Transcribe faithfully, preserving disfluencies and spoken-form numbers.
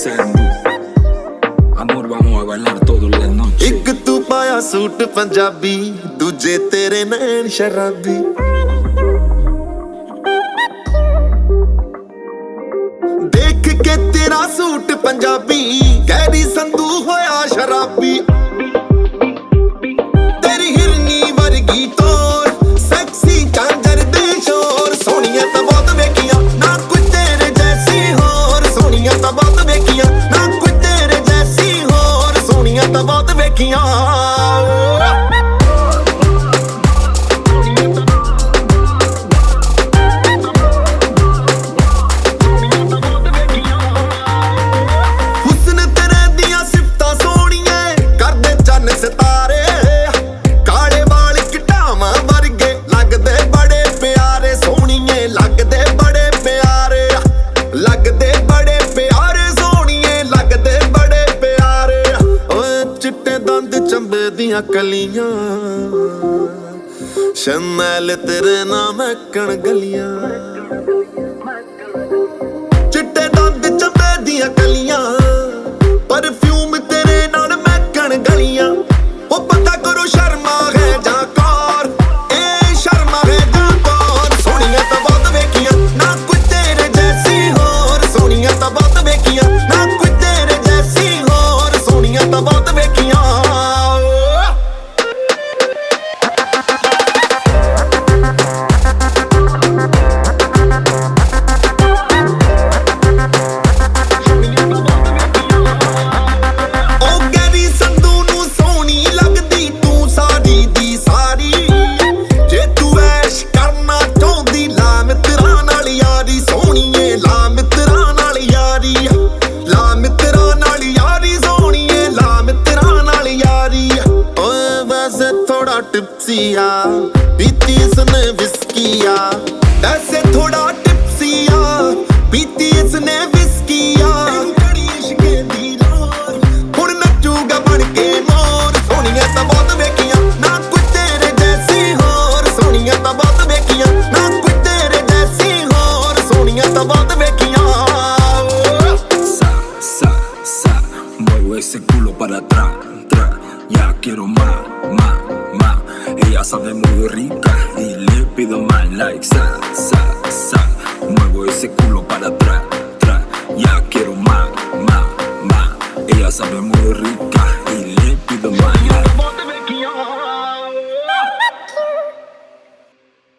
Sandu. Amor, vamos a bailar todas las noches. ਇੱਕ ਤੂੰ ਪਾਇਆ ਸੂਟ ਪੰਜਾਬੀ, ਦੂਜੇ ਤੇਰੇ ਨੈਣ ਸ਼ਰਾਬੀ। ਦੇਖ ਕੇ ਤੇਰਾ ਸੂਟ ਪੰਜਾਬੀ, ਕਹਿਰੀ ਸੰਧੂ ਹੋਇਆ ਸ਼ਰਾਬੀ। ਤੇਰੀ ਹਿਰਨੀ ਵਰਗੀ ਤੋਰ, ਸੈਕਸੀ ਝਾਂਜਰ ਦੇ ਸ਼ੋਰ। ਸੋਹਣੀਆਂ ਤਾਂ ਬਹੁਤ ਵੇਖੀਆਂ, ਨਾ ਕੋਈ ਤੇਰੇ ਜੈਸੀ ਹੋਰ। ਸੋਹਣੀਆਂ ਤਾਂ ਬਹੁਤ ਵੇਖੀਆਂ, ਨਾ ਕੋਈ ਤੇਰੇ ਜੈਸੀ ਹੋਰ। ਸੋਹਣੀਆਂ ਤਾਂ ਬਹੁਤ ਵੇਖੀਆਂ। ਚੰਬੇ ਦੀਆਂ ਕਲੀਆਂ, ਸ਼ਮੈਲ ਤੇਰੇ ਨਾਮ ਮਹਿਕਣ ਗਲੀਆਂ। ਚਿੱਟੇ ਦੰਦ ਚੰਬੇ ਦੀਆਂ ਕਲੀਆਂ, ਪਰਫਿਊਮ ਤੇਰੇ ਨਾਲ ਮਹਿਕਣ ਗਲੀਆਂ। ਉਹ ਪਤਾ ਕਰੋ ਸ਼ਰਮਾ ਹੈ ਜਾਂ ਕੌਰ, ਇਹ ਸ਼ਰਮਾ ਹੈ ਜਾਂ ਕੌਰ। ਸੋਹਣੀਆਂ ਤਾਂ ਬਹੁਤ ਵੇਖੀਆਂ, ਨਾ ਕੋਈ ਤੇਰੇ ਜੈਸੀ ਹੋਰ। ਸੋਹਣੀਆਂ ਤਾਂ ਬਹੁਤ ਵੇਖੀਆਂ, ਨਾ ਕੋਈ ਤੇਰੇ ਜੈਸੀ ਹੋਰ। ਸੋਹਣੀਆਂ ਤਾਂ ਬਹੁਤ ਵੇਖੀਆਂ। टिप्सी आ पीती इसने विस्की आ, ऐसे थोड़ा टिप्सी आ पीती इसने विस्की आ। हुण नचूगा बन के मोर। सोहणियां तां बहुत वेखियां, ना कोई तेरे जैसी होर। सोहणियां तां बहुत वेखियां, ना कोई तेरे जैसी होर। सोहणियां तां बहुत वेखियां। Sa, sa, sa, muevo ese culo para atrás, atrás. Ya quiero más, más, más. Ella sabe muy rica y le pido más like sa, sa.